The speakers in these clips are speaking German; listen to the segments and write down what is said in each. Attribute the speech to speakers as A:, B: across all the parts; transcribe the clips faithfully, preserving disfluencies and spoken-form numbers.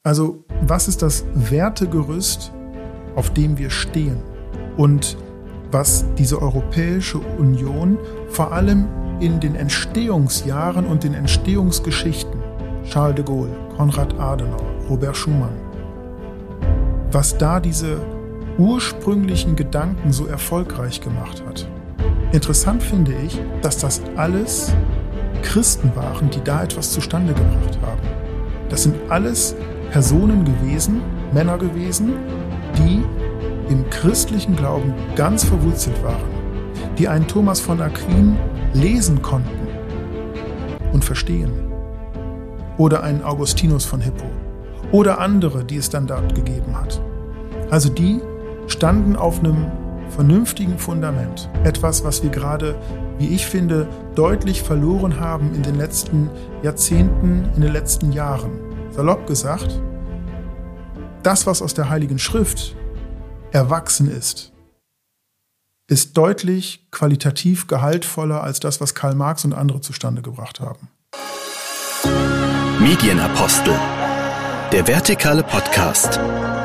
A: Also, was ist das Wertegerüst, auf dem wir stehen? Und was diese Europäische Union vor allem in den Entstehungsjahren und den Entstehungsgeschichten, Charles de Gaulle, Konrad Adenauer, Robert Schuman, was da diese ursprünglichen Gedanken so erfolgreich gemacht hat. Interessant finde ich, dass das alles Christen waren, die da etwas zustande gebracht haben. Das sind alles Personen gewesen, Männer gewesen, die im christlichen Glauben ganz verwurzelt waren, die einen Thomas von Aquin lesen konnten und verstehen. Oder einen Augustinus von Hippo. Oder andere, die es dann dort gegeben hat. Also die standen auf einem vernünftigen Fundament. Etwas, was wir gerade, wie ich finde, deutlich verloren haben in den letzten Jahrzehnten, in den letzten Jahren. Salopp gesagt, das, was aus der Heiligen Schrift erwachsen ist, ist deutlich qualitativ gehaltvoller als das, was Karl Marx und andere zustande gebracht haben.
B: Medienapostel, der vertikale Podcast.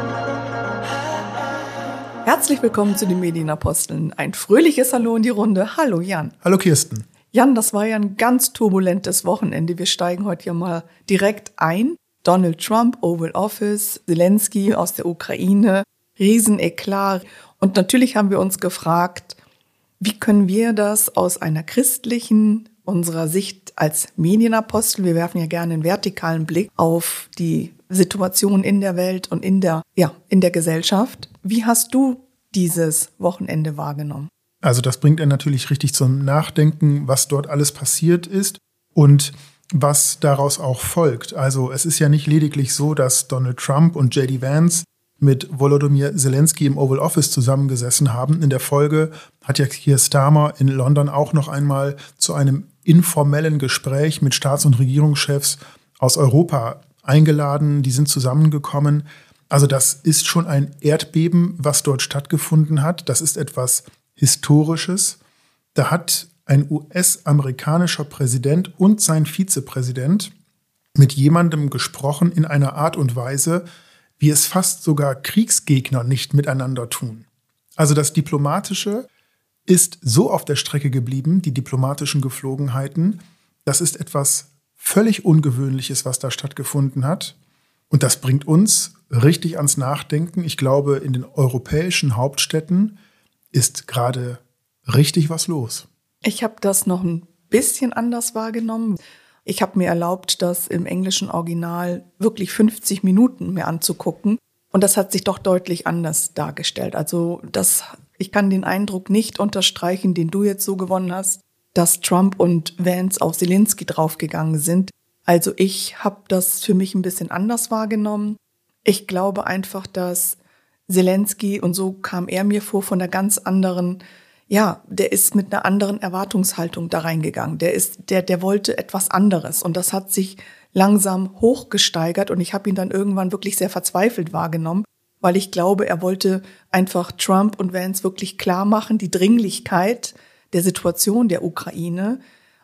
C: Herzlich willkommen zu den Medienaposteln. Ein fröhliches Hallo in die Runde. Hallo Jan.
A: Hallo Kirsten.
C: Jan, das war ja ein ganz turbulentes Wochenende. Wir steigen heute ja mal direkt ein. Donald Trump, Oval Office, Zelensky aus der Ukraine, Rieseneklat. Und natürlich haben wir uns gefragt, wie können wir das aus einer christlichen, unserer Sicht als Medienapostel, wir werfen ja gerne einen vertikalen Blick auf die Situation in der Welt und in der, ja, in der Gesellschaft. Wie hast du dieses Wochenende wahrgenommen?
A: Also das bringt er natürlich richtig zum Nachdenken, was dort alles passiert ist und was daraus auch folgt. Also es ist ja nicht lediglich so, dass Donald Trump und J D Vance mit Volodymyr Zelensky im Oval Office zusammengesessen haben. In der Folge hat ja Keir Starmer in London auch noch einmal zu einem informellen Gespräch mit Staats- und Regierungschefs aus Europa eingeladen. Die sind zusammengekommen. Also das ist schon ein Erdbeben, was dort stattgefunden hat. Das ist etwas Historisches. Da hat ein U S-amerikanischer Präsident und sein Vizepräsident mit jemandem gesprochen in einer Art und Weise, wie es fast sogar Kriegsgegner nicht miteinander tun. Also das Diplomatische ist so auf der Strecke geblieben, die diplomatischen Geflogenheiten. Das ist etwas völlig Ungewöhnliches, was da stattgefunden hat. Und das bringt uns richtig ans Nachdenken. Ich glaube, in den europäischen Hauptstädten ist gerade richtig was los.
C: Ich habe das noch ein bisschen anders wahrgenommen. Ich habe mir erlaubt, das im englischen Original wirklich fünfzig Minuten mir anzugucken. Und das hat sich doch deutlich anders dargestellt. Also das, ich kann den Eindruck nicht unterstreichen, den du jetzt so gewonnen hast, dass Trump und Vance auf Zelensky draufgegangen sind. Also ich habe das für mich ein bisschen anders wahrgenommen. Ich glaube einfach, dass Zelensky, und so kam er mir vor, von einer ganz anderen, ja, der ist mit einer anderen Erwartungshaltung da reingegangen. Der ist, der, der wollte etwas anderes. Und das hat sich langsam hochgesteigert. Und ich habe ihn dann irgendwann wirklich sehr verzweifelt wahrgenommen, weil ich glaube, er wollte einfach Trump und Vance wirklich klar machen, die Dringlichkeit der Situation der Ukraine.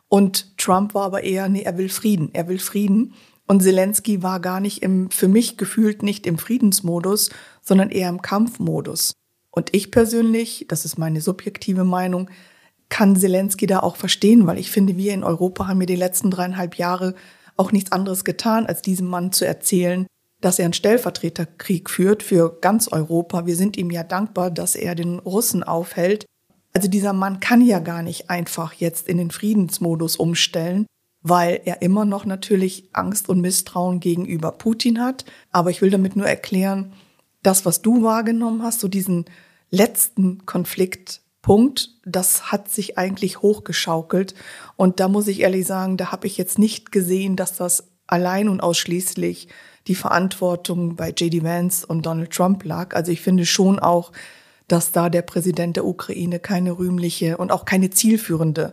C: Und Trump war aber eher, nee, er will Frieden, er will Frieden. Und Zelensky war gar nicht im, für mich gefühlt nicht im Friedensmodus, sondern eher im Kampfmodus. Und ich persönlich, das ist meine subjektive Meinung, kann Zelensky da auch verstehen, weil ich finde, wir in Europa haben mir die letzten dreieinhalb Jahre auch nichts anderes getan, als diesem Mann zu erzählen, dass er einen Stellvertreterkrieg führt für ganz Europa. Wir sind ihm ja dankbar, dass er den Russen aufhält. Also dieser Mann kann ja gar nicht einfach jetzt in den Friedensmodus umstellen, weil er immer noch natürlich Angst und Misstrauen gegenüber Putin hat. Aber ich will damit nur erklären, das, was du wahrgenommen hast, so diesen letzten Konfliktpunkt, das hat sich eigentlich hochgeschaukelt. Und da muss ich ehrlich sagen, da habe ich jetzt nicht gesehen, dass das allein und ausschließlich die Verantwortung bei J D Vance und Donald Trump lag. Also ich finde schon auch, dass da der Präsident der Ukraine keine rühmliche und auch keine zielführende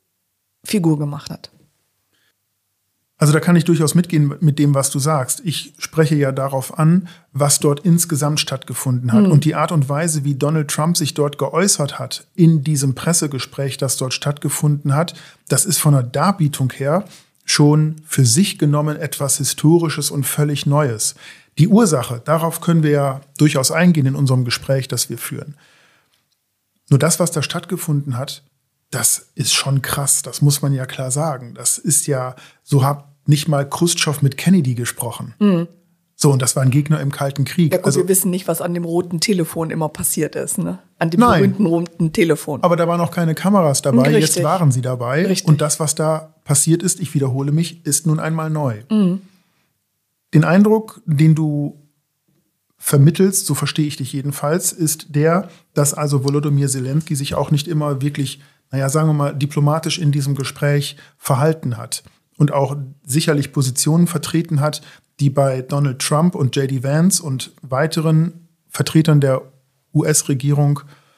C: Figur gemacht hat.
A: Also da kann ich durchaus mitgehen mit dem, was du sagst. Ich spreche ja darauf an, was dort insgesamt stattgefunden hat. Mhm. Und die Art und Weise, wie Donald Trump sich dort geäußert hat in diesem Pressegespräch, das dort stattgefunden hat, das ist von der Darbietung her schon für sich genommen etwas Historisches und völlig Neues. Die Ursache, darauf können wir ja durchaus eingehen in unserem Gespräch, das wir führen. Nur das, was da stattgefunden hat, das ist schon krass, das muss man ja klar sagen. Das ist ja, so hat nicht mal Chruschtschow mit Kennedy gesprochen. Mhm. So, und das war ein Gegner im Kalten Krieg.
C: Ja gut, also, wir wissen nicht, was an dem roten Telefon immer passiert ist, ne? An dem berühmten roten Telefon.
A: Aber da waren noch keine Kameras dabei, Richtig. Jetzt waren sie dabei.
C: Richtig.
A: Und das, was da passiert ist, ich wiederhole mich, ist nun einmal neu. Mhm. Den Eindruck, den du vermittelst, so verstehe ich dich jedenfalls, ist der, dass also Volodymyr Zelensky sich auch nicht immer wirklich, naja, sagen wir mal, diplomatisch in diesem Gespräch verhalten hat und auch sicherlich Positionen vertreten hat, die bei Donald Trump und J D Vance und weiteren Vertretern der U S-Regierung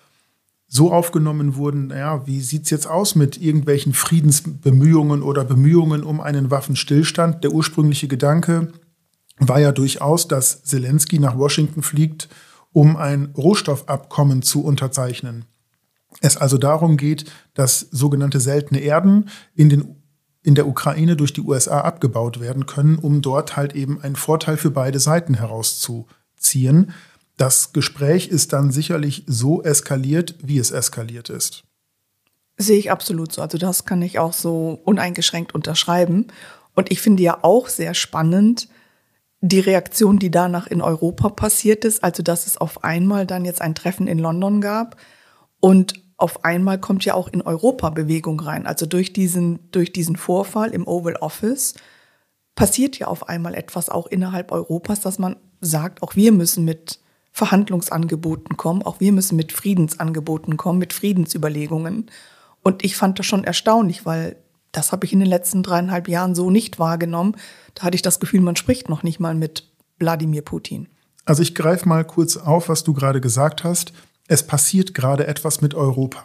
A: so aufgenommen wurden, naja, wie sieht es jetzt aus mit irgendwelchen Friedensbemühungen oder Bemühungen um einen Waffenstillstand? Der ursprüngliche Gedanke war ja durchaus, dass Zelensky nach Washington fliegt, um ein Rohstoffabkommen zu unterzeichnen. Es also darum geht, dass sogenannte seltene Erden in den in der Ukraine durch die U S A abgebaut werden können, um dort halt eben einen Vorteil für beide Seiten herauszuziehen. Das Gespräch ist dann sicherlich so eskaliert, wie es eskaliert ist.
C: Sehe ich absolut so. Also das kann ich auch so uneingeschränkt unterschreiben. Und ich finde ja auch sehr spannend die Reaktion, die danach in Europa passiert ist. Also dass es auf einmal dann jetzt ein Treffen in London gab und auf einmal kommt ja auch in Europa Bewegung rein. Also durch diesen, durch diesen Vorfall im Oval Office passiert ja auf einmal etwas auch innerhalb Europas, dass man sagt, auch wir müssen mit Verhandlungsangeboten kommen, auch wir müssen mit Friedensangeboten kommen, mit Friedensüberlegungen. Und ich fand das schon erstaunlich, weil das habe ich in den letzten dreieinhalb Jahren so nicht wahrgenommen. Da hatte ich das Gefühl, man spricht noch nicht mal mit Wladimir Putin.
A: Also ich greife mal kurz auf, was du gerade gesagt hast. Es passiert gerade etwas mit Europa.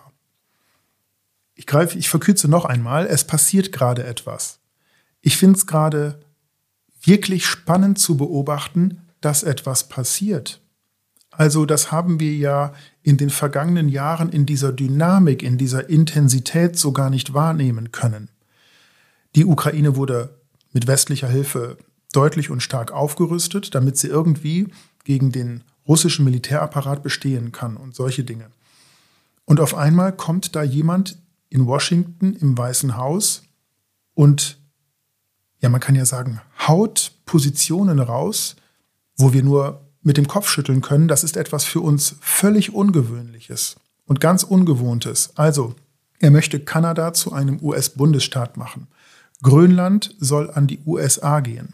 A: Ich greife, ich verkürze noch einmal, es passiert gerade etwas. Ich finde es gerade wirklich spannend zu beobachten, dass etwas passiert. Also das haben wir ja in den vergangenen Jahren in dieser Dynamik, in dieser Intensität so gar nicht wahrnehmen können. Die Ukraine wurde mit westlicher Hilfe deutlich und stark aufgerüstet, damit sie irgendwie gegen den russischen Militärapparat bestehen kann und solche Dinge. Und auf einmal kommt da jemand in Washington im Weißen Haus und, ja, man kann ja sagen, haut Positionen raus, wo wir nur mit dem Kopf schütteln können. Das ist etwas für uns völlig Ungewöhnliches und ganz Ungewohntes. Also, er möchte Kanada zu einem U S-Bundesstaat machen. Grönland soll an die U S A gehen.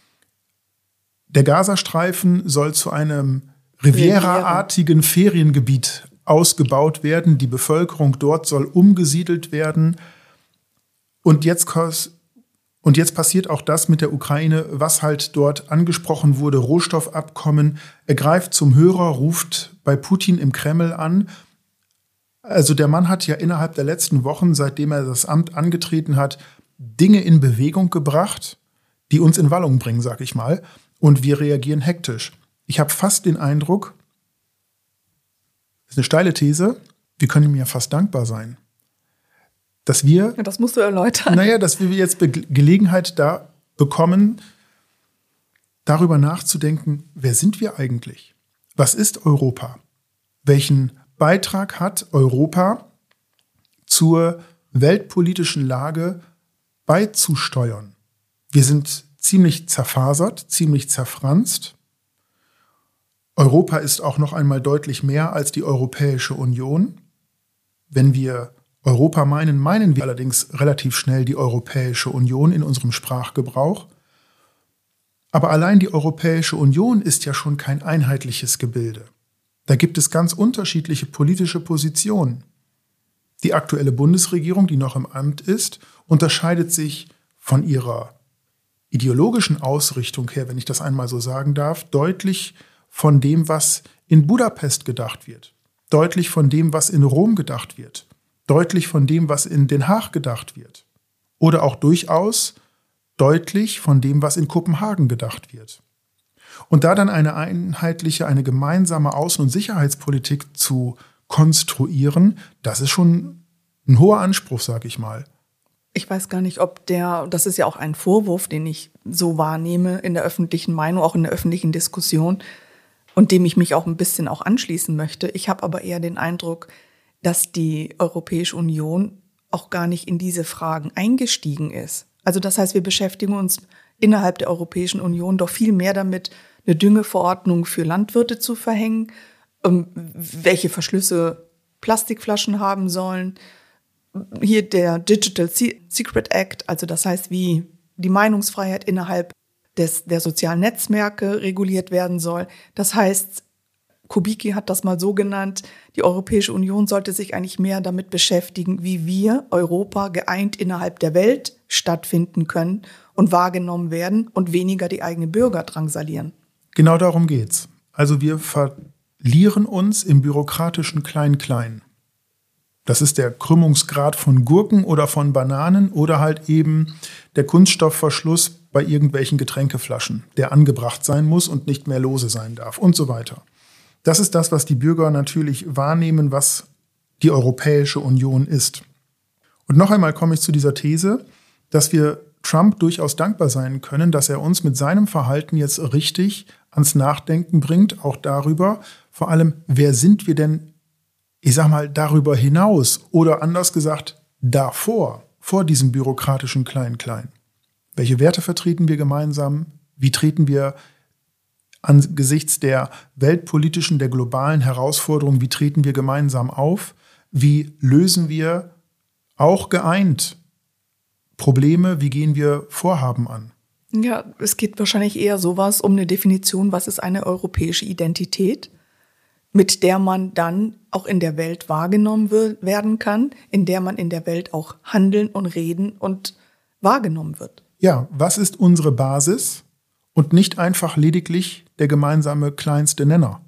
A: Der Gazastreifen soll zu einem Riviera-artigen Feriengebiet ausgebaut werden. Die Bevölkerung dort soll umgesiedelt werden. Und jetzt, und jetzt passiert auch das mit der Ukraine, was halt dort angesprochen wurde, Rohstoffabkommen. Er greift zum Hörer, ruft bei Putin im Kreml an. Also der Mann hat ja innerhalb der letzten Wochen, seitdem er das Amt angetreten hat, Dinge in Bewegung gebracht, die uns in Wallung bringen, sag ich mal. Und wir reagieren hektisch. Ich habe fast den Eindruck, das ist eine steile These, wir können ihm ja fast dankbar sein, dass wir,
C: ja, das musst du erläutern.
A: Naja, dass wir jetzt Be- Gelegenheit da bekommen, darüber nachzudenken, wer sind wir eigentlich? Was ist Europa? Welchen Beitrag hat Europa zur weltpolitischen Lage beizusteuern? Wir sind ziemlich zerfasert, ziemlich zerfranst. Europa ist auch noch einmal deutlich mehr als die Europäische Union. Wenn wir Europa meinen, meinen wir allerdings relativ schnell die Europäische Union in unserem Sprachgebrauch. Aber allein die Europäische Union ist ja schon kein einheitliches Gebilde. Da gibt es ganz unterschiedliche politische Positionen. Die aktuelle Bundesregierung, die noch im Amt ist, unterscheidet sich von ihrer ideologischen Ausrichtung her, wenn ich das einmal so sagen darf, deutlich von dem, was in Budapest gedacht wird, deutlich von dem, was in Rom gedacht wird, deutlich von dem, was in Den Haag gedacht wird oder auch durchaus deutlich von dem, was in Kopenhagen gedacht wird. Und da dann eine einheitliche, eine gemeinsame Außen- und Sicherheitspolitik zu konstruieren, das ist schon ein hoher Anspruch, sag ich mal.
C: Ich weiß gar nicht, ob der, das ist ja auch ein Vorwurf, den ich so wahrnehme in der öffentlichen Meinung, auch in der öffentlichen Diskussion und dem ich mich auch ein bisschen auch anschließen möchte. Ich habe aber eher den Eindruck, dass die Europäische Union auch gar nicht in diese Fragen eingestiegen ist. Also das heißt, wir beschäftigen uns innerhalb der Europäischen Union doch viel mehr damit, eine Düngeverordnung für Landwirte zu verhängen, welche Verschlüsse Plastikflaschen haben sollen. Hier der Digital Secret Act, also das heißt, wie die Meinungsfreiheit innerhalb des, der sozialen Netzwerke reguliert werden soll. Das heißt, Kubicki hat das mal so genannt, die Europäische Union sollte sich eigentlich mehr damit beschäftigen, wie wir, Europa, geeint innerhalb der Welt stattfinden können und wahrgenommen werden und weniger die eigenen Bürger drangsalieren.
A: Genau darum geht's. Also wir verlieren uns im bürokratischen Klein-Klein. Das ist der Krümmungsgrad von Gurken oder von Bananen oder halt eben der Kunststoffverschluss bei irgendwelchen Getränkeflaschen, der angebracht sein muss und nicht mehr lose sein darf und so weiter. Das ist das, was die Bürger natürlich wahrnehmen, was die Europäische Union ist. Und noch einmal komme ich zu dieser These, dass wir Trump durchaus dankbar sein können, dass er uns mit seinem Verhalten jetzt richtig ans Nachdenken bringt, auch darüber, vor allem, wer sind wir denn, ich sag mal, darüber hinaus oder anders gesagt, davor, vor diesem bürokratischen Klein-Klein. Welche Werte vertreten wir gemeinsam? Wie treten wir angesichts der weltpolitischen, der globalen Herausforderungen, wie treten wir gemeinsam auf? Wie lösen wir auch geeint Probleme? Wie gehen wir Vorhaben an?
C: Ja, es geht wahrscheinlich eher sowas um eine Definition, was ist eine europäische Identität, mit der man dann auch in der Welt wahrgenommen werden kann, in der man in der Welt auch handeln und reden und wahrgenommen wird.
A: Ja, was ist unsere Basis und nicht einfach lediglich der gemeinsame kleinste Nenner?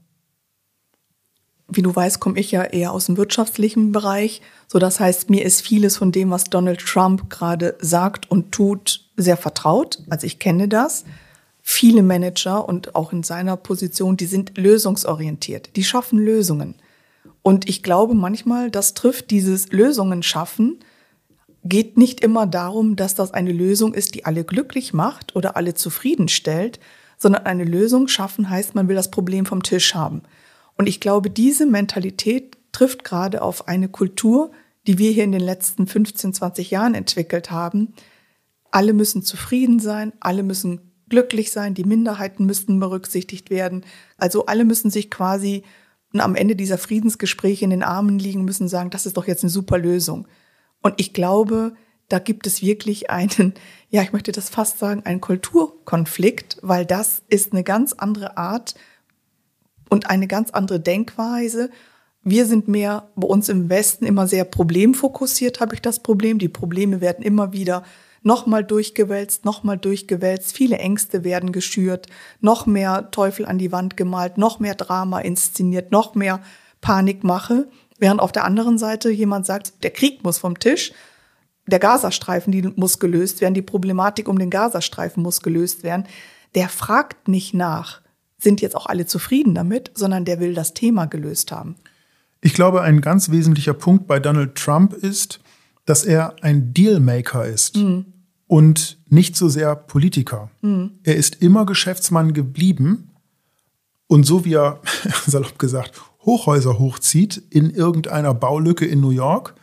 C: Wie du weißt, komme ich ja eher aus dem wirtschaftlichen Bereich. So, das heißt, mir ist vieles von dem, was Donald Trump gerade sagt und tut, sehr vertraut. Also ich kenne das. Viele Manager und auch in seiner Position, die sind lösungsorientiert. Die schaffen Lösungen. Und ich glaube manchmal, das trifft dieses Lösungen schaffen, geht nicht immer darum, dass das eine Lösung ist, die alle glücklich macht oder alle zufriedenstellt, sondern eine Lösung schaffen heißt, man will das Problem vom Tisch haben. Und ich glaube, diese Mentalität trifft gerade auf eine Kultur, die wir hier in den letzten fünfzehn, zwanzig Jahren entwickelt haben. Alle müssen zufrieden sein, alle müssen glücklich sein, die Minderheiten müssten berücksichtigt werden. Also alle müssen sich quasi am Ende dieser Friedensgespräche in den Armen liegen, müssen sagen, das ist doch jetzt eine super Lösung. Und ich glaube, da gibt es wirklich einen, ja, ich möchte das fast sagen, einen Kulturkonflikt, weil das ist eine ganz andere Art und eine ganz andere Denkweise. Wir sind mehr bei uns im Westen immer sehr problemfokussiert, habe ich das Problem. Die Probleme werden immer wieder nochmal durchgewälzt, nochmal durchgewälzt. Viele Ängste werden geschürt, noch mehr Teufel an die Wand gemalt, noch mehr Drama inszeniert, noch mehr Panikmache. Während auf der anderen Seite jemand sagt, der Krieg muss vom Tisch, der Gazastreifen, die muss gelöst werden, die Problematik um den Gazastreifen muss gelöst werden. Der fragt nicht nach, sind jetzt auch alle zufrieden damit, sondern der will das Thema gelöst haben.
A: Ich glaube, ein ganz wesentlicher Punkt bei Donald Trump ist, dass er ein Dealmaker ist mhm. und nicht so sehr Politiker. Mhm. Er ist immer Geschäftsmann geblieben und so wie er, salopp gesagt, Hochhäuser hochzieht in irgendeiner Baulücke in New York,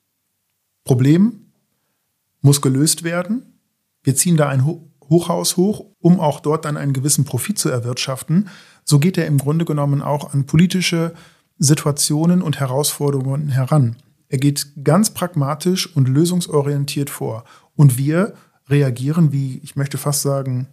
A: Problem muss gelöst werden. Wir ziehen da ein Hochhaus hoch, um auch dort dann einen gewissen Profit zu erwirtschaften. So geht er im Grunde genommen auch an politische Situationen und Herausforderungen heran. Er geht ganz pragmatisch und lösungsorientiert vor. Und wir reagieren wie, ich möchte fast sagen,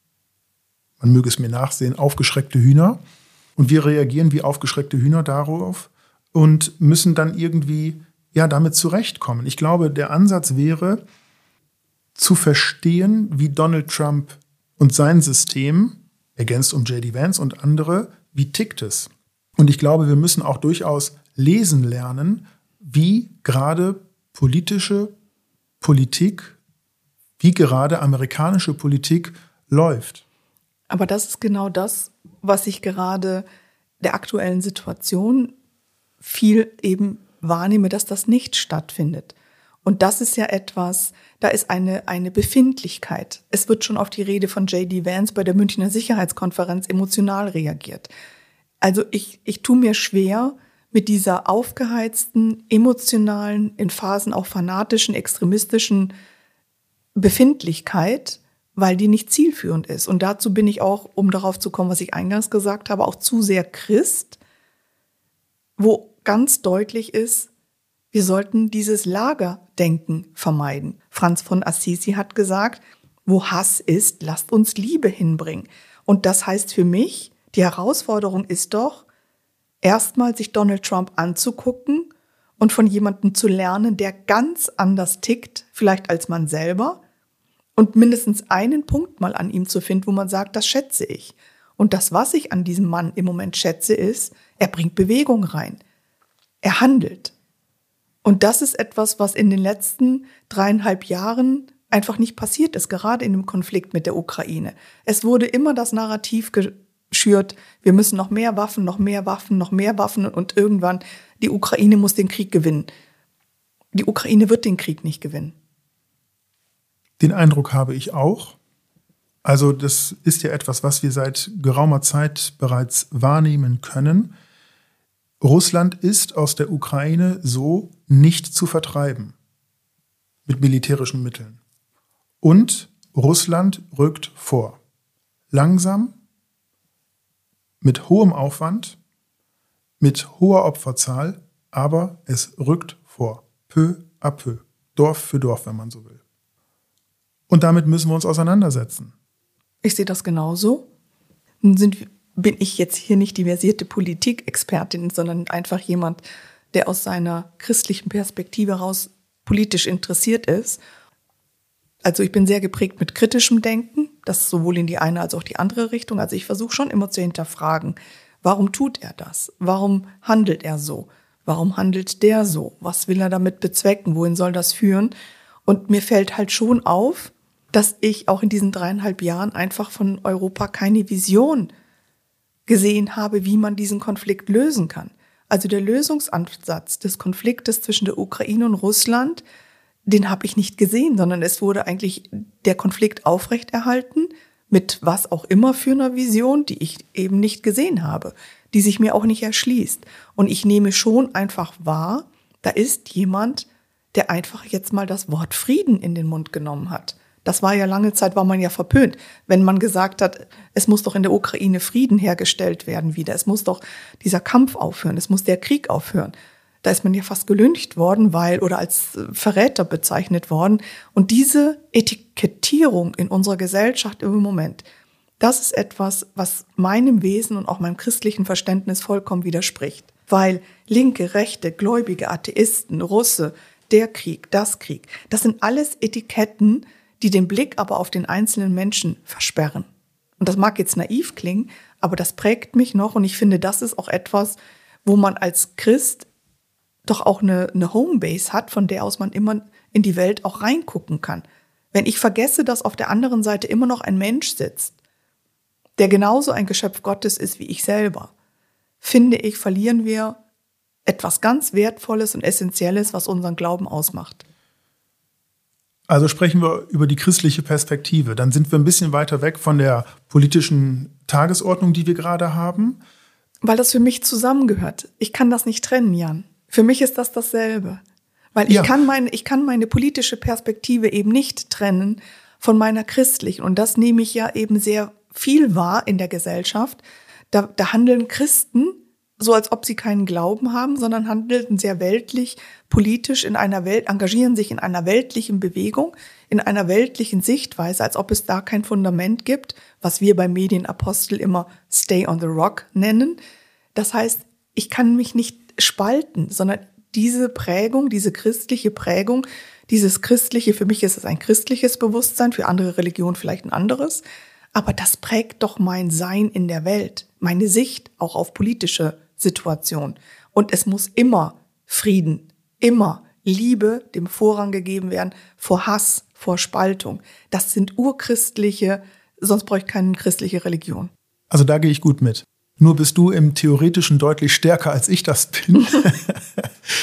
A: man möge es mir nachsehen, aufgeschreckte Hühner. Und wir reagieren wie aufgeschreckte Hühner darauf und müssen dann irgendwie ja damit zurechtkommen. Ich glaube, der Ansatz wäre, zu verstehen, wie Donald Trump und sein System, ergänzt um J D Vance und andere, wie tickt es? Und ich glaube, wir müssen auch durchaus lesen lernen, wie gerade politische Politik, wie gerade amerikanische Politik läuft.
C: Aber das ist genau das, was ich gerade der aktuellen Situation viel eben wahrnehme, dass das nicht stattfindet. Und das ist ja etwas, da ist eine, eine Befindlichkeit. Es wird schon auf die Rede von J D Vance bei der Münchner Sicherheitskonferenz emotional reagiert. Also ich, ich tue mir schwer mit dieser aufgeheizten, emotionalen, in Phasen auch fanatischen, extremistischen Befindlichkeit, weil die nicht zielführend ist. Und dazu bin ich auch, um darauf zu kommen, was ich eingangs gesagt habe, auch zu sehr Christ, wo ganz deutlich ist, wir sollten dieses Lagerdenken vermeiden. Franz von Assisi hat gesagt, wo Hass ist, lasst uns Liebe hinbringen. Und das heißt für mich, die Herausforderung ist doch, erstmal sich Donald Trump anzugucken und von jemandem zu lernen, der ganz anders tickt, vielleicht als man selber, und mindestens einen Punkt mal an ihm zu finden, wo man sagt, das schätze ich. Und das, was ich an diesem Mann im Moment schätze, ist, er bringt Bewegung rein. Er handelt. Und das ist etwas, was in den letzten dreieinhalb Jahren einfach nicht passiert ist, gerade in dem Konflikt mit der Ukraine. Es wurde immer das Narrativ geschürt, wir müssen noch mehr Waffen, noch mehr Waffen, noch mehr Waffen und irgendwann, die Ukraine muss den Krieg gewinnen. Die Ukraine wird den Krieg nicht gewinnen.
A: Den Eindruck habe ich auch. Also das ist ja etwas, was wir seit geraumer Zeit bereits wahrnehmen können. Russland ist aus der Ukraine so nicht zu vertreiben mit militärischen Mitteln. Und Russland rückt vor. Langsam, mit hohem Aufwand, mit hoher Opferzahl, aber es rückt vor. Peu à peu. Dorf für Dorf, wenn man so will. Und damit müssen wir uns auseinandersetzen.
C: Ich sehe das genauso. Nun sind, bin ich jetzt hier nicht die versierte Politikexpertin, sondern einfach jemand, der aus seiner christlichen Perspektive heraus politisch interessiert ist. Also ich bin sehr geprägt mit kritischem Denken, das sowohl in die eine als auch die andere Richtung. Also ich versuche schon immer zu hinterfragen, warum tut er das? Warum handelt er so? Warum handelt der so? Was will er damit bezwecken? Wohin soll das führen? Und mir fällt halt schon auf, dass ich auch in diesen dreieinhalb Jahren einfach von Europa keine Vision gesehen habe, wie man diesen Konflikt lösen kann. Also der Lösungsansatz des Konfliktes zwischen der Ukraine und Russland, den habe ich nicht gesehen, sondern es wurde eigentlich der Konflikt aufrechterhalten mit was auch immer für einer Vision, die ich eben nicht gesehen habe, die sich mir auch nicht erschließt. Und ich nehme schon einfach wahr, da ist jemand, der einfach jetzt mal das Wort Frieden in den Mund genommen hat. Das war ja lange Zeit, war man ja verpönt, wenn man gesagt hat, es muss doch in der Ukraine Frieden hergestellt werden wieder. Es muss doch dieser Kampf aufhören, es muss der Krieg aufhören. Da ist man ja fast gelyncht worden, weil oder als Verräter bezeichnet worden. Und diese Etikettierung in unserer Gesellschaft im Moment, das ist etwas, was meinem Wesen und auch meinem christlichen Verständnis vollkommen widerspricht. Weil Linke, Rechte, Gläubige, Atheisten, Russe, der Krieg, das Krieg, das sind alles Etiketten, die den Blick aber auf den einzelnen Menschen versperren. Und das mag jetzt naiv klingen, aber das prägt mich noch und ich finde, das ist auch etwas, wo man als Christ doch auch eine, eine Homebase hat, von der aus man immer in die Welt auch reingucken kann. Wenn ich vergesse, dass auf der anderen Seite immer noch ein Mensch sitzt, der genauso ein Geschöpf Gottes ist wie ich selber, finde ich, verlieren wir etwas ganz Wertvolles und Essentielles, was unseren Glauben ausmacht.
A: Also sprechen wir über die christliche Perspektive. Dann sind wir ein bisschen weiter weg von der politischen Tagesordnung, die wir gerade haben.
C: Weil das für mich zusammengehört. Ich kann das nicht trennen, Jan. Für mich ist das dasselbe. Weil ich, ja. kann meine, ich kann meine politische Perspektive eben nicht trennen von meiner christlichen. Und das nehme ich ja eben sehr viel wahr in der Gesellschaft. Da, da handeln Christen so, als ob sie keinen Glauben haben, sondern handeln sehr weltlich, politisch in einer Welt, engagieren sich in einer weltlichen Bewegung, in einer weltlichen Sichtweise, als ob es da kein Fundament gibt, was wir bei Medienapostel immer Stay on the Rock nennen. Das heißt, ich kann mich nicht spalten, sondern diese Prägung, diese christliche Prägung, dieses christliche, für mich ist es ein christliches Bewusstsein, für andere Religionen vielleicht ein anderes, aber das prägt doch mein Sein in der Welt, meine Sicht auch auf politische Situation. Und es muss immer Frieden, immer Liebe dem Vorrang gegeben werden vor Hass, vor Spaltung. Das sind urchristliche, sonst brauche ich keine christliche Religion.
A: Also da gehe ich gut mit. Nur bist du im Theoretischen deutlich stärker, als ich das bin.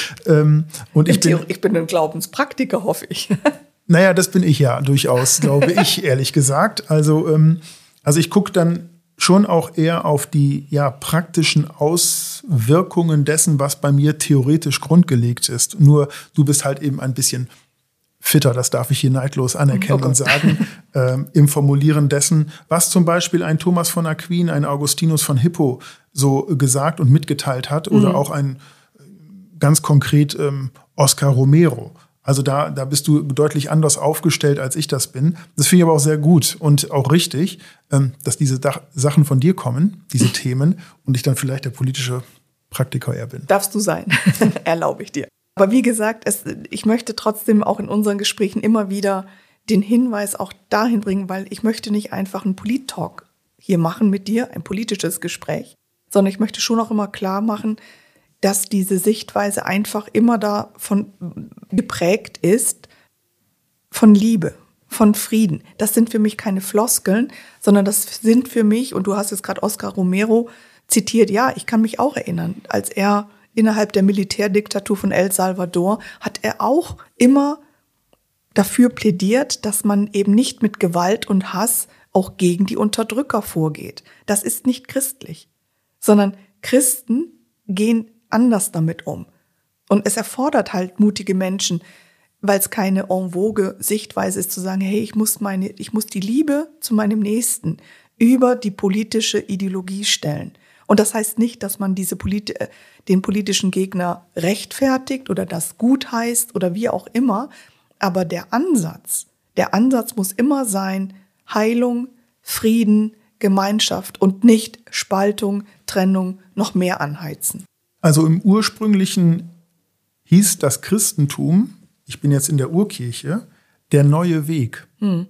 A: ähm, und ich bin,
C: ich bin ein Glaubenspraktiker, hoffe ich.
A: Naja, das bin ich ja durchaus, glaube ich, ehrlich gesagt. Also, ähm, also ich gucke dann schon auch eher auf die ja, praktischen Auswirkungen dessen, was bei mir theoretisch grundgelegt ist. Nur du bist halt eben ein bisschen fitter, das darf ich hier neidlos anerkennen oh und sagen, ähm, im Formulieren dessen, was zum Beispiel ein Thomas von Aquin, ein Augustinus von Hippo so gesagt und mitgeteilt hat oder mhm. auch ein ganz konkret ähm, Oscar Romero. Also da, da bist du deutlich anders aufgestellt, als ich das bin. Das finde ich aber auch sehr gut und auch richtig, ähm, dass diese Dach- Sachen von dir kommen, diese Themen, und ich dann vielleicht der politische Praktiker eher bin.
C: Darfst du sein, erlaube ich dir. Aber wie gesagt, es, ich möchte trotzdem auch in unseren Gesprächen immer wieder den Hinweis auch dahin bringen, weil ich möchte nicht einfach einen Polit-Talk hier machen mit dir, ein politisches Gespräch, sondern ich möchte schon auch immer klar machen, dass diese Sichtweise einfach immer davon geprägt ist, von Liebe, von Frieden. Das sind für mich keine Floskeln, sondern das sind für mich, und du hast jetzt gerade Oscar Romero zitiert, ja, ich kann mich auch erinnern, als er innerhalb der Militärdiktatur von El Salvador hat er auch immer dafür plädiert, dass man eben nicht mit Gewalt und Hass auch gegen die Unterdrücker vorgeht. Das ist nicht christlich, sondern Christen gehen anders damit um. Und es erfordert halt mutige Menschen, weil es keine en vogue Sichtweise ist, zu sagen, hey, ich muss meine, ich muss die Liebe zu meinem Nächsten über die politische Ideologie stellen. Und das heißt nicht, dass man diese Polit- den politischen Gegner rechtfertigt oder das gut heißt oder wie auch immer. Aber der Ansatz, der Ansatz muss immer sein, Heilung, Frieden, Gemeinschaft und nicht Spaltung, Trennung, noch mehr anheizen.
A: Also im ursprünglichen hieß das Christentum, ich bin jetzt in der Urkirche, der neue Weg. Hm.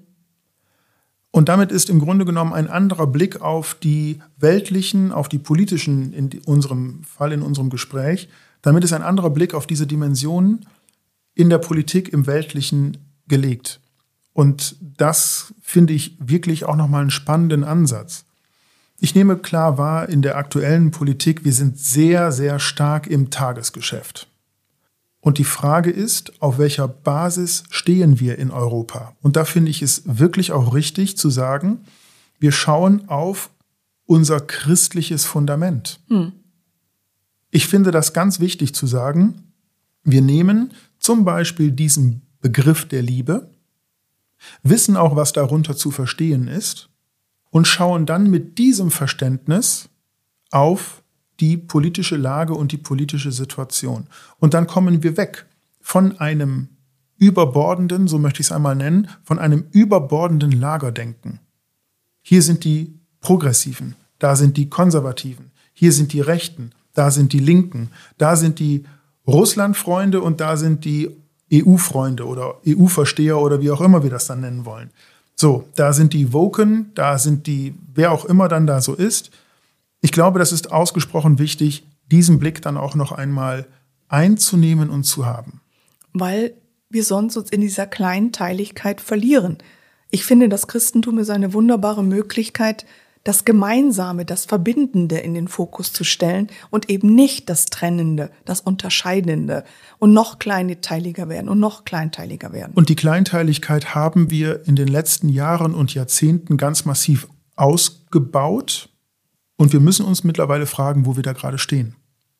A: Und damit ist im Grunde genommen ein anderer Blick auf die weltlichen, auf die politischen, in unserem Fall, in unserem Gespräch, damit ist ein anderer Blick auf diese Dimensionen in der Politik, im Weltlichen gelegt. Und das finde ich wirklich auch nochmal einen spannenden Ansatz. Ich nehme klar wahr, in der aktuellen Politik, wir sind sehr, sehr stark im Tagesgeschäft. Und die Frage ist, auf welcher Basis stehen wir in Europa? Und da finde ich es wirklich auch richtig zu sagen, wir schauen auf unser christliches Fundament. Hm. Ich finde das ganz wichtig zu sagen, wir nehmen zum Beispiel diesen Begriff der Liebe, wissen auch, was darunter zu verstehen ist und schauen dann mit diesem Verständnis auf die politische Lage und die politische Situation. Und dann kommen wir weg von einem überbordenden, so möchte ich es einmal nennen, von einem überbordenden Lagerdenken. Hier sind die Progressiven, da sind die Konservativen, hier sind die Rechten, da sind die Linken, da sind die Russlandfreunde und da sind die E U-Freunde oder E U-Versteher oder wie auch immer wir das dann nennen wollen. So, da sind die Woken, da sind die, wer auch immer dann da so ist. Ich glaube, das ist ausgesprochen wichtig, diesen Blick dann auch noch einmal einzunehmen und zu haben.
C: Weil wir sonst uns in dieser Kleinteiligkeit verlieren. Ich finde, das Christentum ist eine wunderbare Möglichkeit, das Gemeinsame, das Verbindende in den Fokus zu stellen und eben nicht das Trennende, das Unterscheidende und noch kleinteiliger werden und noch kleinteiliger werden.
A: Und die Kleinteiligkeit haben wir in den letzten Jahren und Jahrzehnten ganz massiv ausgebaut. Und wir müssen uns mittlerweile fragen, wo wir da gerade stehen.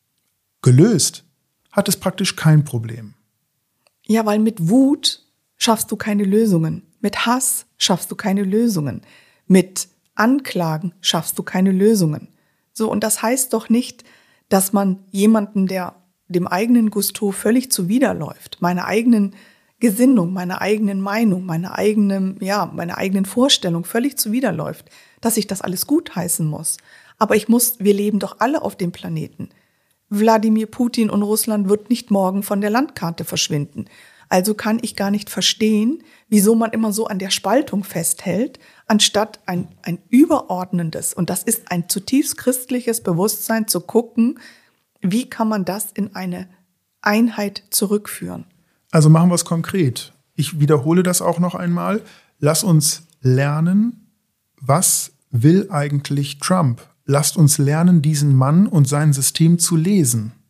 A: Gelöst hat es praktisch kein Problem.
C: Ja, weil mit Wut schaffst du keine Lösungen. Mit Hass schaffst du keine Lösungen. Mit Anklagen schaffst du keine Lösungen. So, und das heißt doch nicht, dass man jemanden, der dem eigenen Gusto völlig zuwiderläuft, meiner eigenen Gesinnung, meiner eigenen Meinung, meiner eigenen, ja, meiner eigenen Vorstellung völlig zuwiderläuft, dass ich das alles gutheißen muss. Aber ich muss, wir leben doch alle auf dem Planeten. Wladimir Putin und Russland wird nicht morgen von der Landkarte verschwinden. Also kann ich gar nicht verstehen, wieso man immer so an der Spaltung festhält, anstatt ein, ein überordnendes, und das ist ein zutiefst christliches Bewusstsein, zu gucken, wie kann man das in eine Einheit zurückführen.
A: Also machen wir es konkret. Ich wiederhole das auch noch einmal. Lass uns lernen, was will eigentlich Trump? Lasst uns lernen, diesen Mann und sein System zu lesen.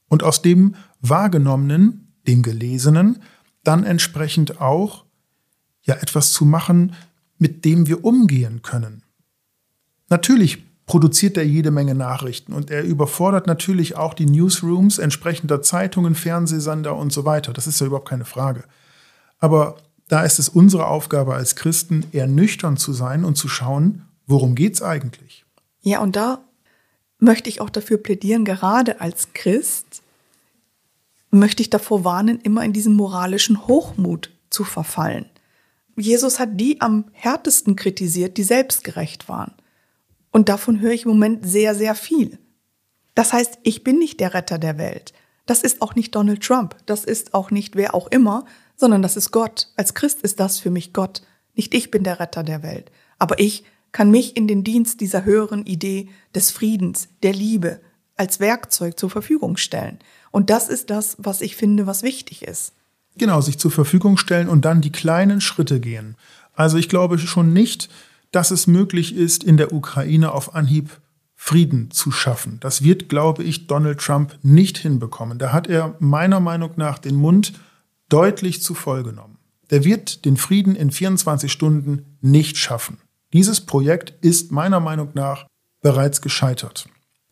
A: Und aus dem Wahrgenommenen, dem Gelesenen, dann entsprechend auch ja etwas zu machen, mit dem wir umgehen können. Natürlich produziert er jede Menge Nachrichten und er überfordert natürlich auch die Newsrooms entsprechender Zeitungen, Fernsehsender und so weiter. Das ist ja überhaupt keine Frage. Aber da ist es unsere Aufgabe als Christen, eher nüchtern zu sein und zu schauen, worum geht's eigentlich?
C: Ja, und da möchte ich auch dafür plädieren, gerade als Christ möchte ich davor warnen, immer in diesen moralischen Hochmut zu verfallen. Jesus hat die am härtesten kritisiert, die selbstgerecht waren. Und davon höre ich im Moment sehr, sehr viel. Das heißt, ich bin nicht der Retter der Welt. Das ist auch nicht Donald Trump. Das ist auch nicht wer auch immer, sondern das ist Gott. Als Christ ist das für mich Gott. Nicht ich bin der Retter der Welt. Aber ich kann mich in den Dienst dieser höheren Idee des Friedens, der Liebe, als Werkzeug zur Verfügung stellen. Und das ist das, was ich finde, was wichtig ist.
A: Genau, sich zur Verfügung stellen und dann die kleinen Schritte gehen. Also ich glaube schon nicht, dass es möglich ist, in der Ukraine auf Anhieb Frieden zu schaffen. Das wird, glaube ich, Donald Trump nicht hinbekommen. Da hat er meiner Meinung nach den Mund deutlich zu voll genommen. Der wird den Frieden in vierundzwanzig Stunden nicht schaffen. Dieses Projekt ist meiner Meinung nach bereits gescheitert.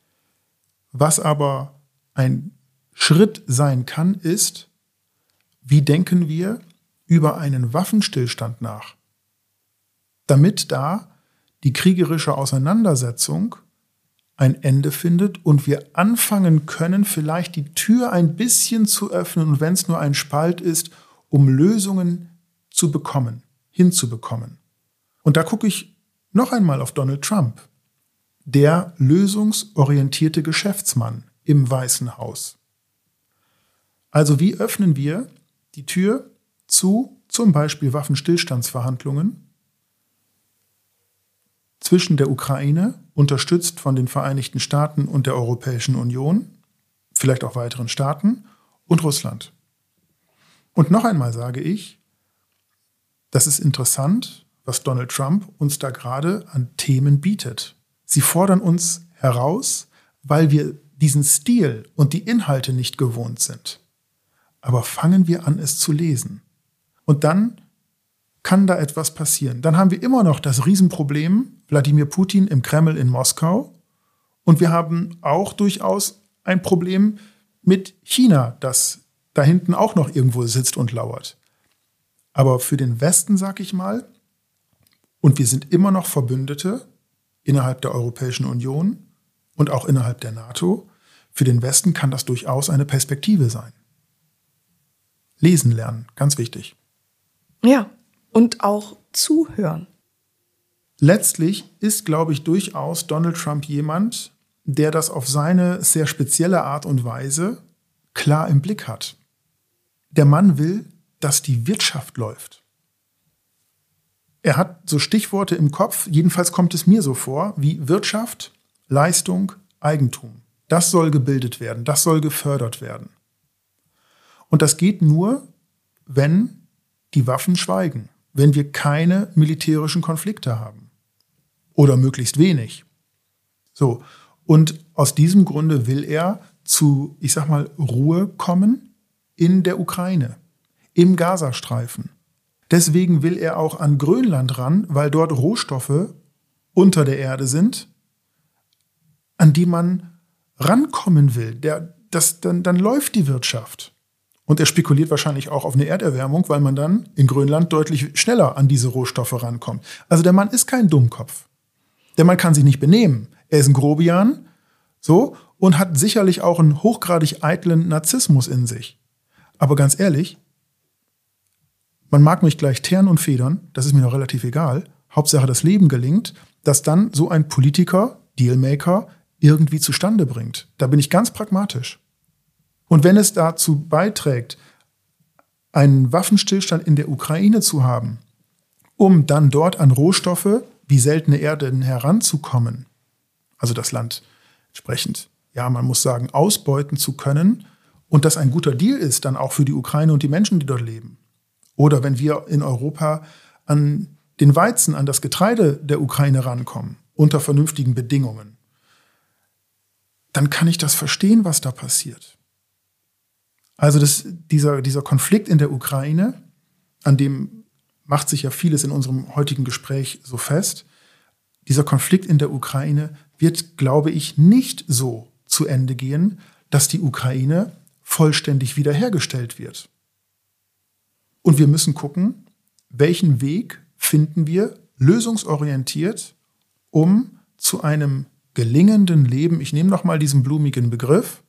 A: Was aber ein Schritt sein kann, ist, wie denken wir über einen Waffenstillstand nach? Damit da die kriegerische Auseinandersetzung ein Ende findet und wir anfangen können, vielleicht die Tür ein bisschen zu öffnen und wenn es nur ein Spalt ist, um Lösungen zu bekommen, hinzubekommen. Und da gucke ich noch einmal auf Donald Trump, der lösungsorientierte Geschäftsmann im Weißen Haus. Also wie öffnen wir die Tür zu zum Beispiel Waffenstillstandsverhandlungen zwischen der Ukraine, unterstützt von den Vereinigten Staaten und der Europäischen Union, vielleicht auch weiteren Staaten, und Russland. Und noch einmal sage ich, das ist interessant, was Donald Trump uns da gerade an Themen bietet. Sie fordern uns heraus, weil wir diesen Stil und die Inhalte nicht gewohnt sind. Aber fangen wir an, es zu lesen. Und dann kann da etwas passieren. Dann haben wir immer noch das Riesenproblem Wladimir Putin im Kreml in Moskau. Und wir haben auch durchaus ein Problem mit China, das da hinten auch noch irgendwo sitzt und lauert. Aber für den Westen, sag ich mal, und wir sind immer noch Verbündete innerhalb der Europäischen Union und auch innerhalb der NATO, für den Westen kann das durchaus eine Perspektive sein. Lesen lernen, ganz wichtig.
C: Ja, und auch zuhören.
A: Letztlich ist, glaube ich, durchaus Donald Trump jemand, der das auf seine sehr spezielle Art und Weise klar im Blick hat. Der Mann will, dass die Wirtschaft läuft. Er hat so Stichworte im Kopf, jedenfalls kommt es mir so vor, wie Wirtschaft, Leistung, Eigentum. Das soll gebildet werden, das soll gefördert werden. Und das geht nur, wenn die Waffen schweigen, wenn wir keine militärischen Konflikte haben. Oder möglichst wenig. So. Und aus diesem Grunde will er zu, ich sag mal, Ruhe kommen in der Ukraine, im Gazastreifen. Deswegen will er auch an Grönland ran, weil dort Rohstoffe unter der Erde sind, an die man rankommen will. Der, das, dann, dann läuft die Wirtschaft. Und er spekuliert wahrscheinlich auch auf eine Erderwärmung, weil man dann in Grönland deutlich schneller an diese Rohstoffe rankommt. Also der Mann ist kein Dummkopf. Der Mann kann sich nicht benehmen. Er ist ein Grobian, so, und hat sicherlich auch einen hochgradig eitlen Narzissmus in sich. Aber ganz ehrlich, man mag mich gleich teeren und federn, das ist mir noch relativ egal. Hauptsache das Leben gelingt, dass dann so ein Politiker, Dealmaker, irgendwie zustande bringt. Da bin ich ganz pragmatisch. Und wenn es dazu beiträgt, einen Waffenstillstand in der Ukraine zu haben, um dann dort an Rohstoffe wie seltene Erden heranzukommen, also das Land entsprechend, ja, man muss sagen, ausbeuten zu können und das ein guter Deal ist dann auch für die Ukraine und die Menschen, die dort leben. Oder wenn wir in Europa an den Weizen, an das Getreide der Ukraine rankommen, unter vernünftigen Bedingungen, dann kann ich das verstehen, was da passiert. Also das, dieser, dieser Konflikt in der Ukraine, an dem macht sich ja vieles in unserem heutigen Gespräch so fest, dieser Konflikt in der Ukraine wird, glaube ich, nicht so zu Ende gehen, dass die Ukraine vollständig wiederhergestellt wird. Und wir müssen gucken, welchen Weg finden wir lösungsorientiert, um zu einem gelingenden Leben, ich nehme noch mal diesen blumigen Begriff,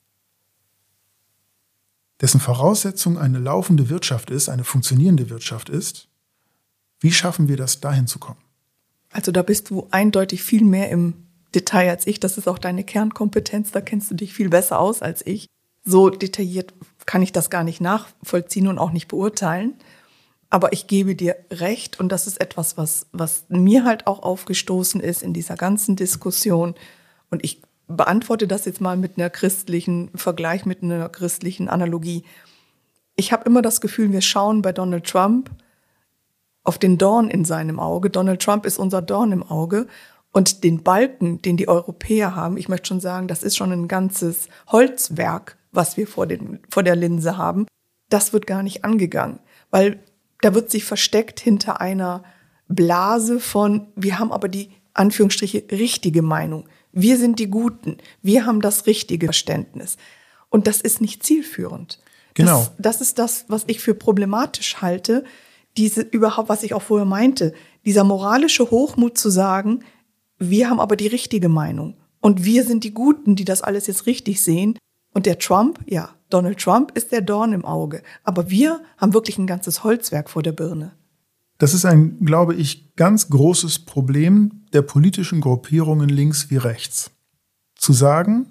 A: dessen Voraussetzung eine laufende Wirtschaft ist, eine funktionierende Wirtschaft ist, wie schaffen wir das, dahin zu kommen?
C: Also da bist du eindeutig viel mehr im Detail als ich. Das ist auch deine Kernkompetenz, da kennst du dich viel besser aus als ich. So detailliert kann ich das gar nicht nachvollziehen und auch nicht beurteilen. Aber ich gebe dir recht und das ist etwas, was, was mir halt auch aufgestoßen ist in dieser ganzen Diskussion. Und ich beantworte das jetzt mal mit einer christlichen Vergleich, mit einer christlichen Analogie. Ich habe immer das Gefühl, wir schauen bei Donald Trump auf den Dorn in seinem Auge. Donald Trump ist unser Dorn im Auge. Und den Balken, den die Europäer haben, ich möchte schon sagen, das ist schon ein ganzes Holzwerk, was wir vor, den, vor der Linse haben. Das wird gar nicht angegangen, weil da wird sich versteckt hinter einer Blase von, wir haben aber die, Anführungsstriche, richtige Meinung. Wir sind die Guten. Wir haben das richtige Verständnis. Und das ist nicht zielführend.
A: Genau.
C: Das, das ist das, was ich für problematisch halte. Diese überhaupt, was ich auch vorher meinte, dieser moralische Hochmut zu sagen, wir haben aber die richtige Meinung. Und wir sind die Guten, die das alles jetzt richtig sehen. Und der Trump, ja, Donald Trump ist der Dorn im Auge. Aber wir haben wirklich ein ganzes Holzwerk vor der Birne.
A: Das ist ein, glaube ich, ganz großes Problem der politischen Gruppierungen links wie rechts. Zu sagen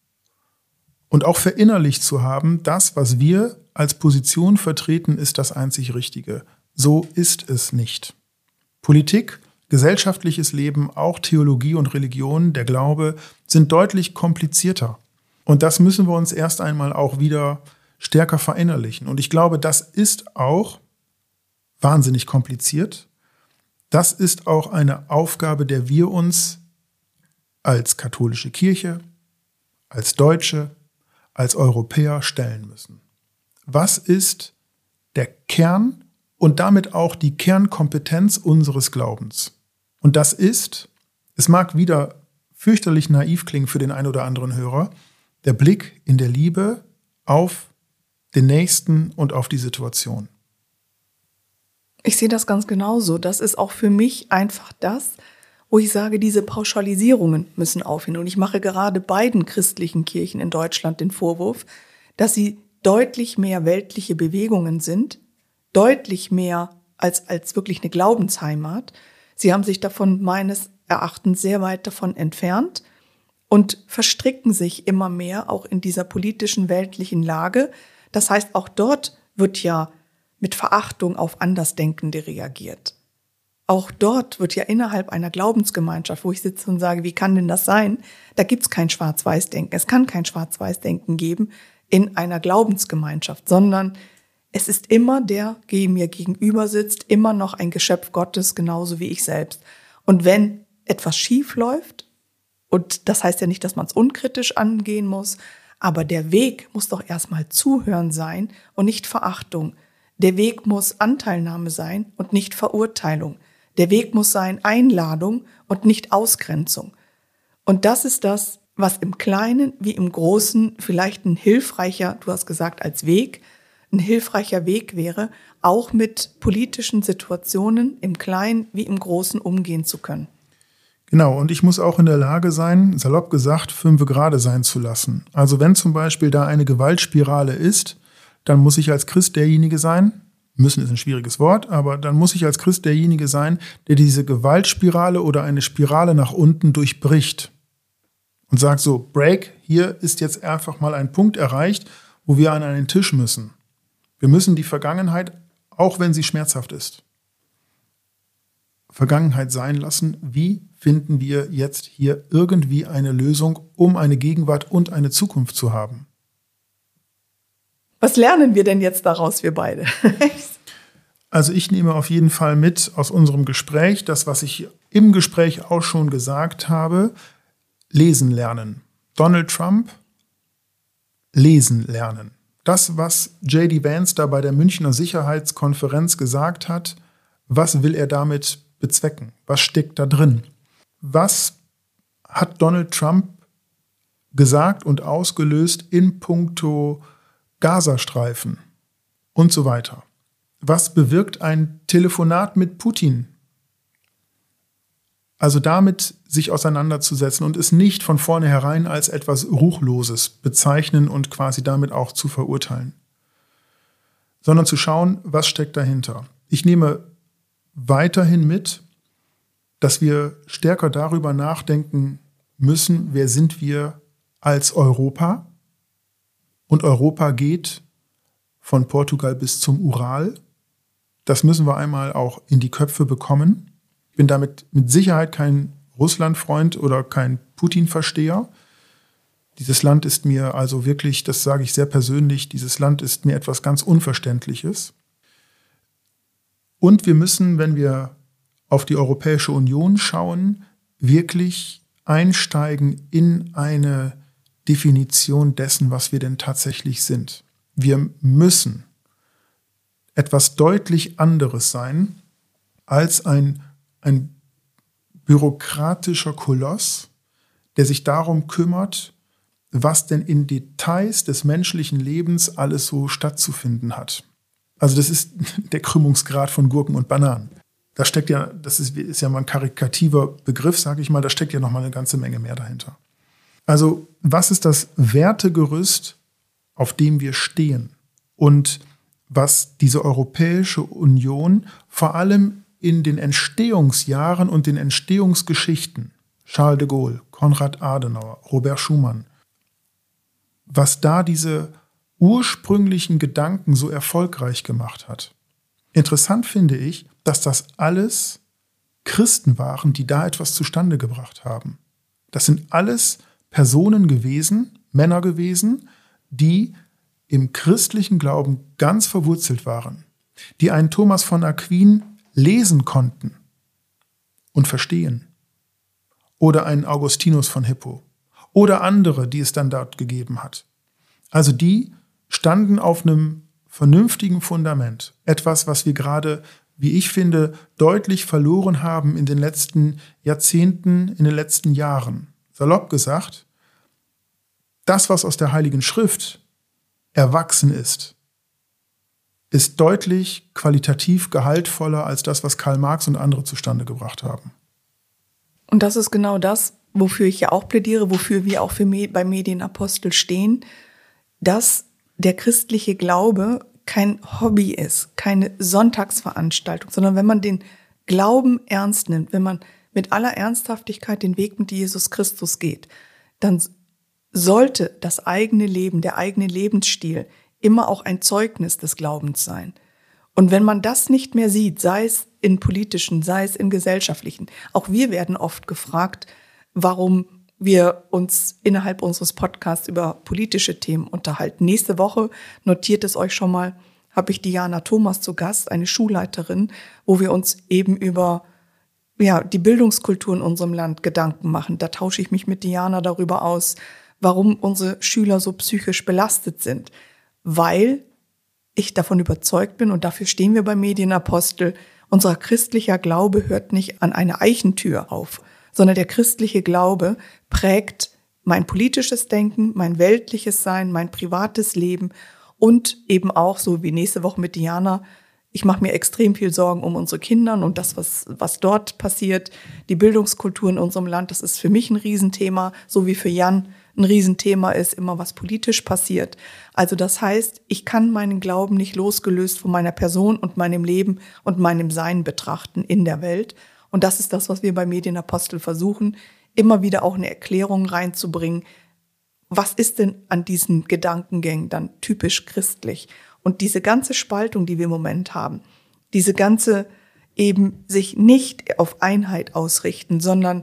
A: und auch verinnerlicht zu haben, das, was wir als Position vertreten, ist das einzig Richtige. So ist es nicht. Politik, gesellschaftliches Leben, auch Theologie und Religion, der Glaube, sind deutlich komplizierter. Und das müssen wir uns erst einmal auch wieder stärker verinnerlichen. Und ich glaube, das ist auch wahnsinnig kompliziert. Das ist auch eine Aufgabe, der wir uns als katholische Kirche, als Deutsche, als Europäer stellen müssen. Was ist der Kern und damit auch die Kernkompetenz unseres Glaubens? Und das ist, es mag wieder fürchterlich naiv klingen für den einen oder anderen Hörer, der Blick in der Liebe auf den Nächsten und auf die Situation.
C: Ich sehe das ganz genauso. Das ist auch für mich einfach das, wo ich sage, diese Pauschalisierungen müssen aufhören. Und ich mache gerade beiden christlichen Kirchen in Deutschland den Vorwurf, dass sie deutlich mehr weltliche Bewegungen sind, deutlich mehr als, als wirklich eine Glaubensheimat. Sie haben sich davon meines Erachtens sehr weit davon entfernt und verstricken sich immer mehr auch in dieser politischen, weltlichen Lage. Das heißt, auch dort wird ja mit Verachtung auf Andersdenkende reagiert. Auch dort wird ja innerhalb einer Glaubensgemeinschaft, wo ich sitze und sage, wie kann denn das sein? Da gibt's kein Schwarz-Weiß-Denken. Es kann kein Schwarz-Weiß-Denken geben in einer Glaubensgemeinschaft, sondern es ist immer der, der mir gegenüber sitzt, immer noch ein Geschöpf Gottes, genauso wie ich selbst. Und wenn etwas schief läuft, und das heißt ja nicht, dass man es unkritisch angehen muss, aber der Weg muss doch erstmal Zuhören sein und nicht Verachtung. Der Weg muss Anteilnahme sein und nicht Verurteilung. Der Weg muss sein Einladung und nicht Ausgrenzung. Und das ist das, was im Kleinen wie im Großen vielleicht ein hilfreicher, du hast gesagt, als Weg, ein hilfreicher Weg wäre, auch mit politischen Situationen im Kleinen wie im Großen umgehen zu können.
A: Genau, und ich muss auch in der Lage sein, salopp gesagt, fünfe gerade sein zu lassen. Also wenn zum Beispiel da eine Gewaltspirale ist, dann muss ich als Christ derjenige sein, müssen ist ein schwieriges Wort, aber dann muss ich als Christ derjenige sein, der diese Gewaltspirale oder eine Spirale nach unten durchbricht und sagt so, Break, hier ist jetzt einfach mal ein Punkt erreicht, wo wir an einen Tisch müssen. Wir müssen die Vergangenheit, auch wenn sie schmerzhaft ist, Vergangenheit sein lassen. Wie finden wir jetzt hier irgendwie eine Lösung, um eine Gegenwart und eine Zukunft zu haben?
C: Was lernen wir denn jetzt daraus, wir beide?
A: Also ich nehme auf jeden Fall mit aus unserem Gespräch, das, was ich im Gespräch auch schon gesagt habe, lesen lernen. Donald Trump, lesen lernen. das, was J D Vance da bei der Münchner Sicherheitskonferenz gesagt hat, was will er damit bezwecken? Was steckt da drin? Was hat Donald Trump gesagt und ausgelöst in puncto Gazastreifen und so weiter? Was bewirkt ein Telefonat mit Putin? Also damit sich auseinanderzusetzen und es nicht von vornherein als etwas Ruchloses bezeichnen und quasi damit auch zu verurteilen, sondern zu schauen, was steckt dahinter. Ich nehme weiterhin mit, dass wir stärker darüber nachdenken müssen, wer sind wir als Europa? Und Europa geht von Portugal bis zum Ural. Das müssen wir einmal auch in die Köpfe bekommen. Ich bin damit mit Sicherheit kein Russland-Freund oder kein Putin-Versteher. Dieses Land ist mir also wirklich, das sage ich sehr persönlich, dieses Land ist mir etwas ganz Unverständliches. Und wir müssen, wenn wir auf die Europäische Union schauen, wirklich einsteigen in eine Definition dessen, was wir denn tatsächlich sind. Wir müssen etwas deutlich anderes sein als ein, ein bürokratischer Koloss, der sich darum kümmert, was denn in Details des menschlichen Lebens alles so stattzufinden hat. Also das ist der Krümmungsgrad von Gurken und Bananen. Da steckt ja, das ist, ist ja mal ein karikativer Begriff, sage ich mal, da steckt ja noch mal eine ganze Menge mehr dahinter. Also was ist das Wertegerüst, auf dem wir stehen und was diese Europäische Union vor allem in den Entstehungsjahren und den Entstehungsgeschichten, Charles de Gaulle, Konrad Adenauer, Robert Schuman, was da diese ursprünglichen Gedanken so erfolgreich gemacht hat. Interessant finde ich, dass das alles Christen waren, die da etwas zustande gebracht haben. Das sind alles Personen gewesen, Männer gewesen, die im christlichen Glauben ganz verwurzelt waren, die einen Thomas von Aquin lesen konnten und verstehen oder einen Augustinus von Hippo oder andere, die es dann dort gegeben hat. Also die standen auf einem vernünftigen Fundament, etwas, was wir gerade, wie ich finde, deutlich verloren haben in den letzten Jahrzehnten, in den letzten Jahren. Salopp gesagt, das, was aus der Heiligen Schrift erwachsen ist, ist deutlich qualitativ gehaltvoller als das, was Karl Marx und andere zustande gebracht haben.
C: Und das ist genau das, wofür ich ja auch plädiere, wofür wir auch für Me- bei Medienapostel stehen, dass der christliche Glaube kein Hobby ist, keine Sonntagsveranstaltung, sondern wenn man den Glauben ernst nimmt, wenn man mit aller Ernsthaftigkeit den Weg mit Jesus Christus geht, dann sollte das eigene Leben, der eigene Lebensstil immer auch ein Zeugnis des Glaubens sein. Und wenn man das nicht mehr sieht, sei es in politischen, sei es in gesellschaftlichen, auch wir werden oft gefragt, warum wir uns innerhalb unseres Podcasts über politische Themen unterhalten. Nächste Woche, notiert es euch schon mal, habe ich Diana Thomas zu Gast, eine Schulleiterin, wo wir uns eben über ja, die Bildungskultur in unserem Land Gedanken machen. Da tausche ich mich mit Diana darüber aus, warum unsere Schüler so psychisch belastet sind. Weil ich davon überzeugt bin, und dafür stehen wir bei Medienapostel, unser christlicher Glaube hört nicht an einer Eichentür auf, sondern der christliche Glaube prägt mein politisches Denken, mein weltliches Sein, mein privates Leben und eben auch, so wie nächste Woche mit Diana, ich mache mir extrem viel Sorgen um unsere Kinder und das, was, was dort passiert. Die Bildungskultur in unserem Land, das ist für mich ein Riesenthema, so wie für Jan ein Riesenthema ist, immer was politisch passiert. Also das heißt, ich kann meinen Glauben nicht losgelöst von meiner Person und meinem Leben und meinem Sein betrachten in der Welt. Und das ist das, was wir bei Medienapostel versuchen, immer wieder auch eine Erklärung reinzubringen. Was ist denn an diesen Gedankengängen dann typisch christlich? Und diese ganze Spaltung, die wir im Moment haben, diese ganze eben sich nicht auf Einheit ausrichten, sondern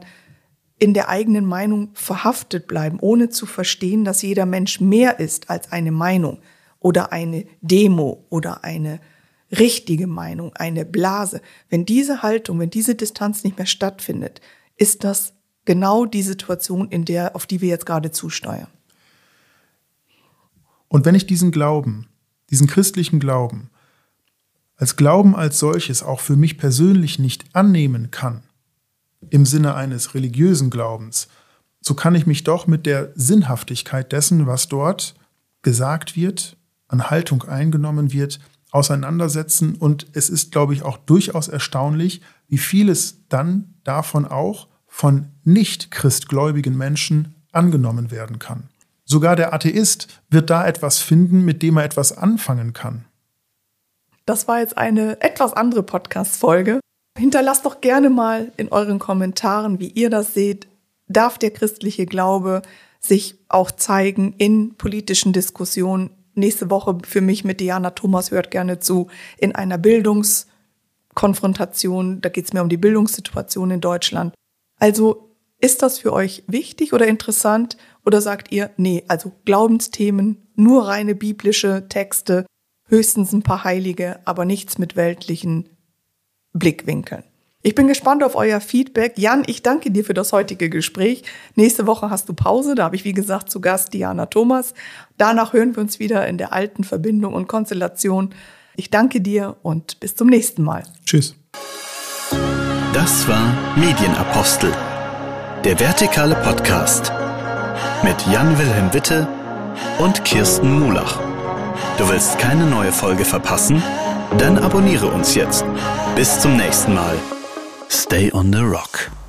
C: in der eigenen Meinung verhaftet bleiben, ohne zu verstehen, dass jeder Mensch mehr ist als eine Meinung oder eine Demo oder eine richtige Meinung, eine Blase. Wenn diese Haltung, wenn diese Distanz nicht mehr stattfindet, ist das genau die Situation, in der, auf die wir jetzt gerade zusteuern.
A: Und wenn ich diesen Glauben, diesen christlichen Glauben, als Glauben als solches auch für mich persönlich nicht annehmen kann, im Sinne eines religiösen Glaubens, so kann ich mich doch mit der Sinnhaftigkeit dessen, was dort gesagt wird, an Haltung eingenommen wird, auseinandersetzen. Und es ist, glaube ich, auch durchaus erstaunlich, wie vieles dann davon auch von nicht christgläubigen Menschen angenommen werden kann. Sogar der Atheist wird da etwas finden, mit dem er etwas anfangen kann.
C: Das war jetzt eine etwas andere Podcast-Folge. Hinterlasst doch gerne mal in euren Kommentaren, wie ihr das seht. Darf der christliche Glaube sich auch zeigen in politischen Diskussionen? Nächste Woche für mich mit Diana Thomas, hört gerne zu, in einer Bildungskonfrontation. Da geht es mir um die Bildungssituation in Deutschland. Also ist das für euch wichtig oder interessant? Oder sagt ihr, nee, also Glaubensthemen, nur reine biblische Texte, höchstens ein paar Heilige, aber nichts mit weltlichen Blickwinkeln. Ich bin gespannt auf euer Feedback. Jan, ich danke dir für das heutige Gespräch. Nächste Woche hast du Pause, da habe ich wie gesagt zu Gast Diana Thomas. Danach hören wir uns wieder in der alten Verbindung und Konstellation. Ich danke dir und bis zum nächsten Mal.
A: Tschüss.
B: Das war Medienapostel, der vertikale Podcast mit Jan-Wilhelm Witte und Kirsten Mulach. Du willst keine neue Folge verpassen? Dann abonniere uns jetzt. Bis zum nächsten Mal. Stay on the Rock.